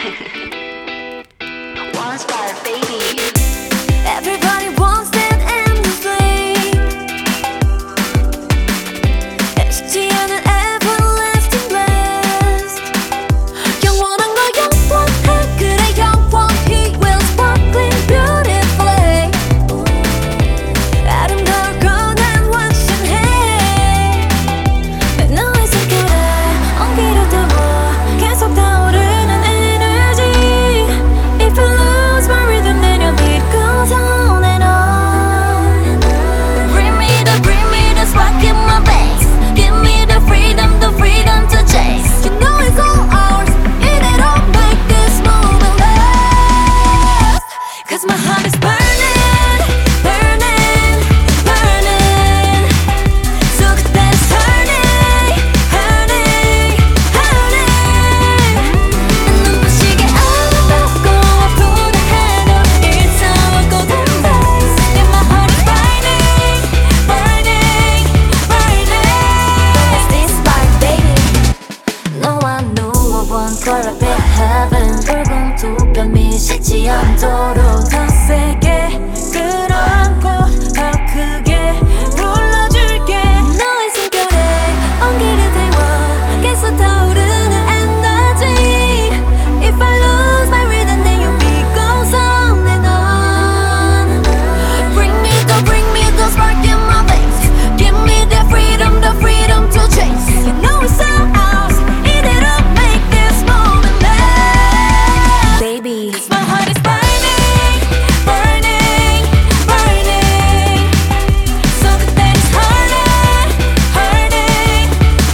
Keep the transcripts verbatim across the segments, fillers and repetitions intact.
Once fire, baby. Everybody wants that endlessly. 쉽지 않은 everlasting bliss. 영원한 거 영원해. 그래 영원히 will sparkling beautifully. 아름다울 거난 확신해. 너의 손길에 온기를 담아 계속 타오르는 energy. If you lose my rhythm then your beat goes on and on. Bring me the, bring me the spark in my veins. Give me the freedom, the freedom to chase. You know it's all ours. 이대로 make this moment last. Cause my heart is burning, burning, burning. So 그대's hurting, hurting, hurting. 난 눈부시게 아름답고 아프다 해도 It's all a golden days. And my heart is burning, burning, burning. It's this spark, baby. 너와 누워본 콜라빛 heaven. 붉은 두 뺨이 식지 않도록 더 세게 끌어안고 더 크게 불러줄게. 너의 숨결에 온기를 태워 계속 타오르는 energy. If I lose my rhythm then your beat goes on and on. Bring me the, bring me the spark in my veins. Give me the freedom, the freedom to chase. You know it's all ours. 이대로 make this moment last. Baby, my heart is burning, burning, burning. So 그대's hurting, hurting,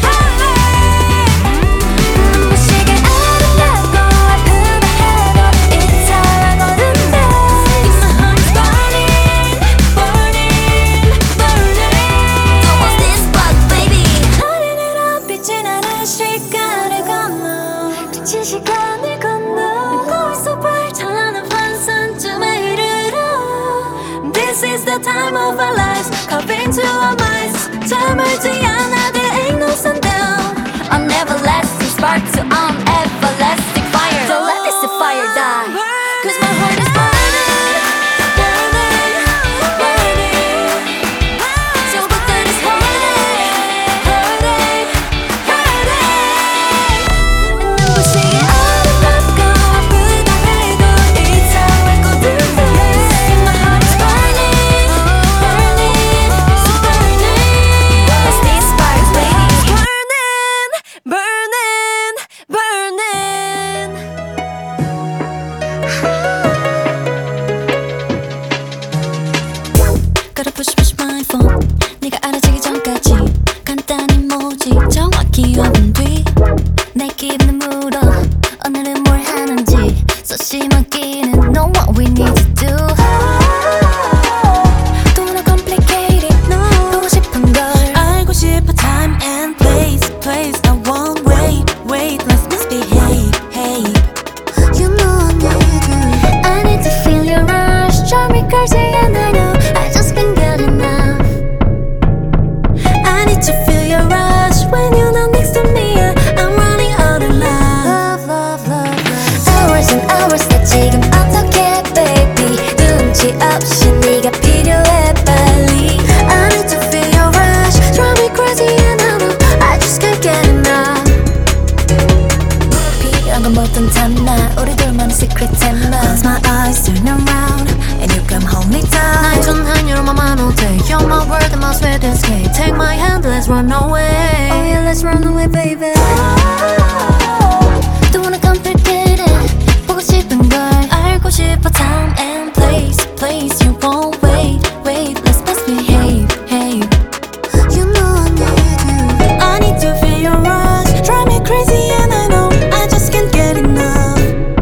hurting. 눈부시게 아름답고 아프다 해도 It's all a golden days. My heart is burning, burning, burning. So what's this spark, baby? 어린이로 빛이 나는 시간을 건너 빛이 시간을 건너 거울 속 bright 찬란한 환상쯤에 이르러 This is the time of our lives Carving to our minds 잠을지 않아 there ain't no sundown An everlasting spark to an everlasting fire Don't let this fire die Cause my heart is burning burning burning So but that is hurting hurting hurting 눈부시게 아름답고 아프다 해도 It's all a golden days My heart is burning burning so burning What's this spark, baby? Burning burning burning Gotta push push my phone 네가 알아지기 전까지 간단히 뭐지 정확히 오 분 뒤 내 기분을 물어 오늘은 뭘 하는지 소심하기는 Know what we need to do Don't wanna complicate it 보고 싶은 걸 알고 싶어 time and place place I won't wait wait let's misbehave hey You know I need you I need to feel your rush drive me crazy and I know I just can't get enough I need to feel your rush when you're not next to me I'm running out of love love love love Hours and hours 나 지금 어떡해 baby 눈치 없이 네가 필요해 빨리 I need to feel your rush drive me crazy and I know I just can't get enough 필요한 건 뭐든 담아 우리 둘만의 secret tema Close my eyes turn around and you come hold me tight 날 전한 your mama all day You're my world and my sweet escape Take my hand let's run away Oh yeah let's run away baby Don't wanna complicate it 보고 싶은 걸 알고 싶어 time and place place you won't wait wait let's misbehave hey You know I need you I need to feel your rush drive me crazy and I know I just can't get enough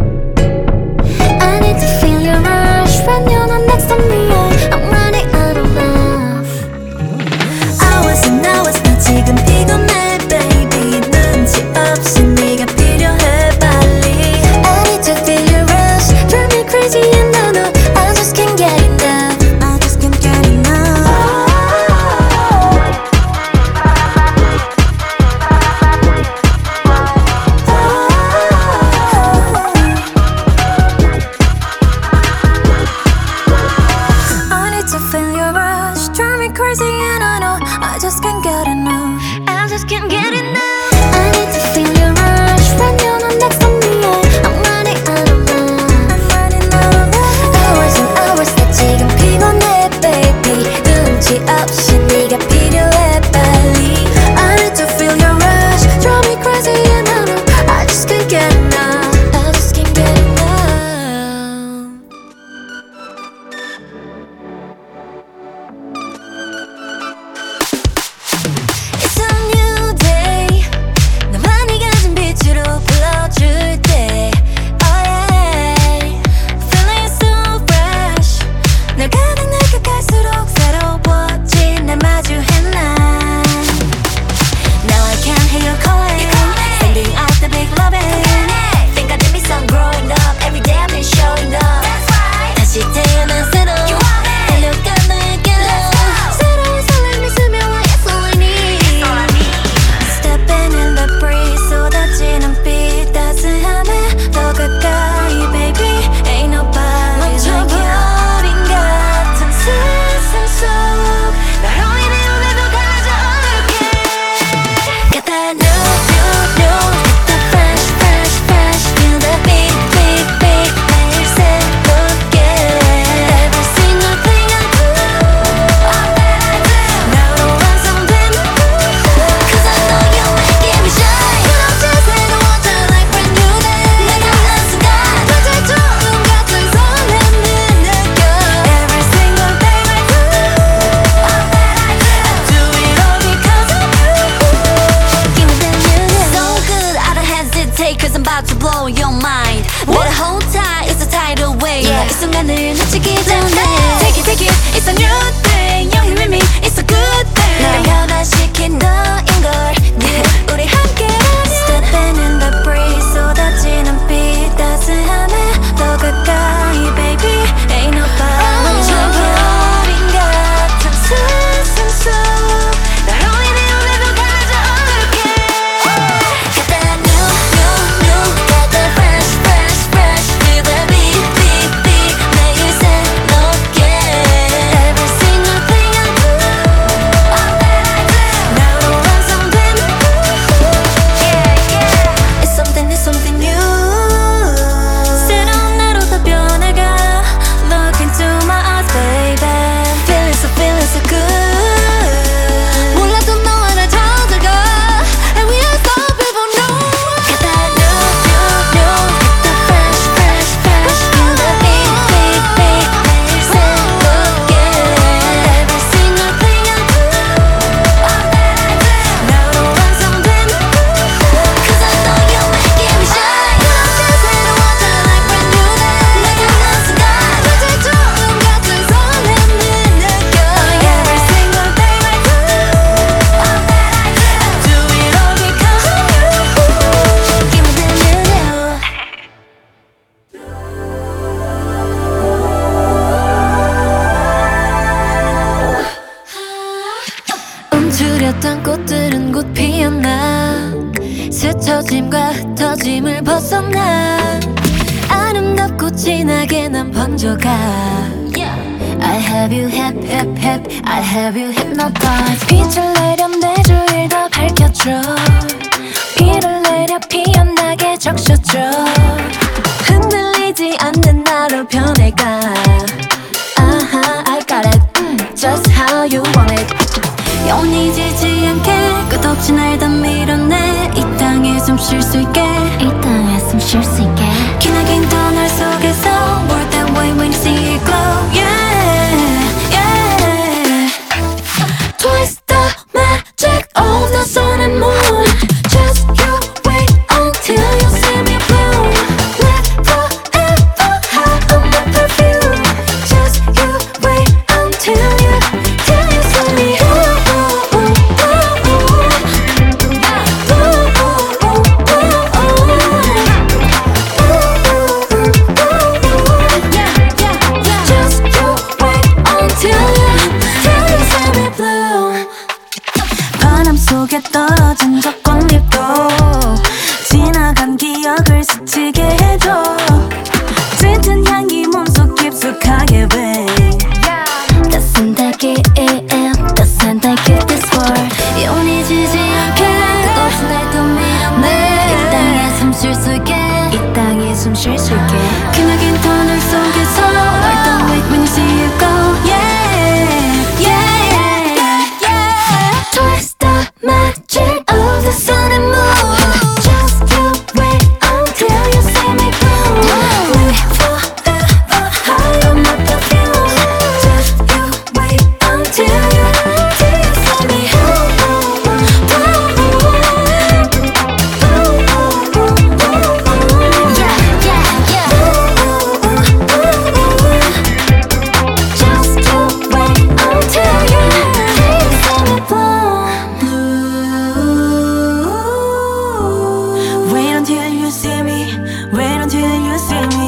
I need to feel your rush when you're not next to me I'm running out of love Hours and hours 나 지금 피곤해 baby 눈치 hesitate cause I'm about to blow your mind. Better hold tight, it's a tidal wave. 이 순간을 놓치기 전에 Take it, take it, it's a new thing. 영리 with me, it's a good thing. 널 변화시킨 너인걸 늘 우리 함께라면 Stepping in the breeze 쏟아지는 빛 따스함에 더 가까이 baby Ain't nobody 저 별인 같은 세상 속 날 올리는 오늘도 가져올게 Got that new, new, new Got that fresh, fresh, fresh Feel that beat, beat, beat 매일 새롭게 Every single thing I do All that I do 나로 완성된 Yeah, yeah It's something, it's something new 새로운 나로 다 변해가 Look into my eyes, baby Feeling so, feeling so good 몰랐던 너와 날 저들고 And we are so people know Got that new, new, new Got that fresh, fresh, fresh Feel the beat, beat, beat 매일 새롭게 Every single thing I do All that I do 나로 완성된 Cause I know you making me shine 그렇게 새로워져 like brand new day 내가 난 순간 이제 처음 같은 설렘을 느껴 Every single thing I do All that I do I do it all because of you Give me the new new 움츠렸던 꽃들은 곧 피었나 스쳐짐과 흩어짐을 벗어나 아름답고 진하게 난 번져가 I have you hip hip hip I have you hypnotized 빛을 내려 내 주위를 다 밝혀줘 비를 내려 피어나게 적셔줘 흔들리지 않는 나로 변해가 아하 I got it Just how you want it 영원히 지지 않게 끝없이 날 다 밀어내 이 땅에 숨 쉴 수 있게 이 땅에 숨 쉴 수 있게 기나긴 터널 속에서 Work that way when you see it glow Yeah, yeah Twice the magic of the sun and moon Just you wait until you see me bloom Let forever have on my perfume Just you wait until you, till you see me 바람 속에 떨어진 저 꽃잎도 지나간 기억을 스치게 해줘 짙은 향기 몸속 깊숙하게 babe 따스한 달기에 따스한 달기 this world 영원히 지지 않게 끝없이 날 또 밀어내 이 땅에 숨 쉴 수 있게 이 땅에 숨 쉴 수 있게 기나긴 터널 속에서 Like the wake when you see it go Yeah, yeah, yeah Twist the magic of the sun and moon Just you wait until you see me bloom Live forever high on my perfume Just you wait until you, till you see me Yeah, yeah, yeah Just you wait until you, till you see me bloom Wait until you see me Wait until you see me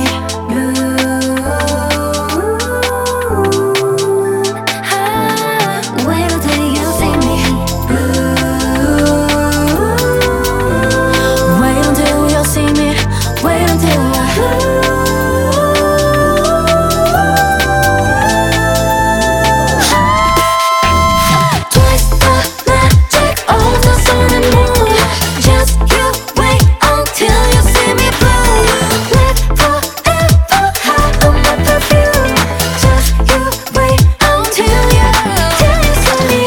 Wait until you see me Wait until you see me Wait until Twist the magic of the sun and moon Just you wait until you see me bloom Let forever have on my perfume Just you wait until you, till you see me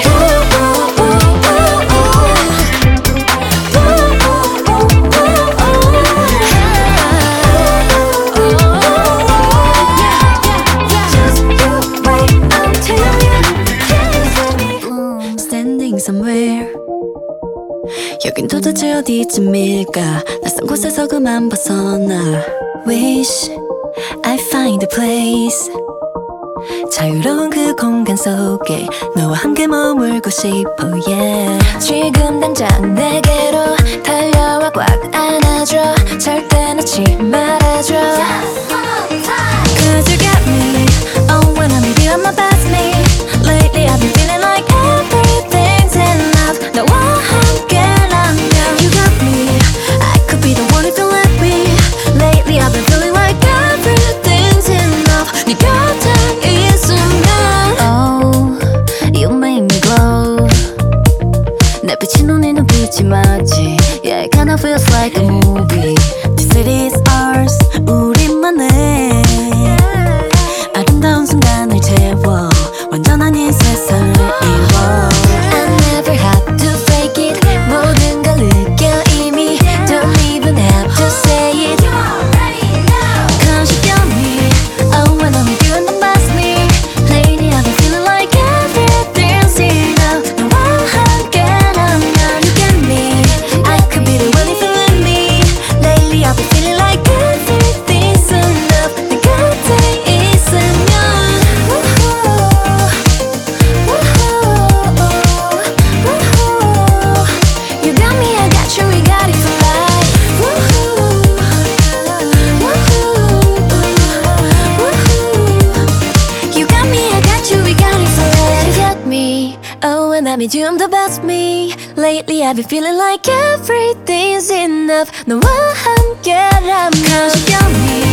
Just you wait until you, till you see me Standing somewhere 여긴 도대체 어디쯤일까 낯선 낯선 곳에서 그만 벗어나. Wish I find a place. 자유로운 그 공간 속에 너와 함께 머물고 싶어 yeah. 지금 당장 내게로 달려와 꽉 안아줘. 절대 놓지 말아줘. Cause you got me. Oh when I'm with you I'm my best me. Lately I've been feeling like everything's enough. 너와 함께라면 you got me. I could be the one if you let me. Lately I've been feeling like everything's enough. 네 곁에 내 빛이 눈에 눈빛이 맞지. Yeah, it kinda feels like a movie. This city is ours, 우리만의 아름다운 순간을 채워 완전한 이 세상을 이뤄. I never have to fake it. 모든 걸 느껴 이미. Don't even have to say it. You already know. Cause you got me. Oh when I'm with you and don't pass me. Lately I've been feeling like everything's enough. 너와 함께 I made you, I'm the best me. Lately I've been feeling like everything's enough. 너와 함께라면 Cause you got me.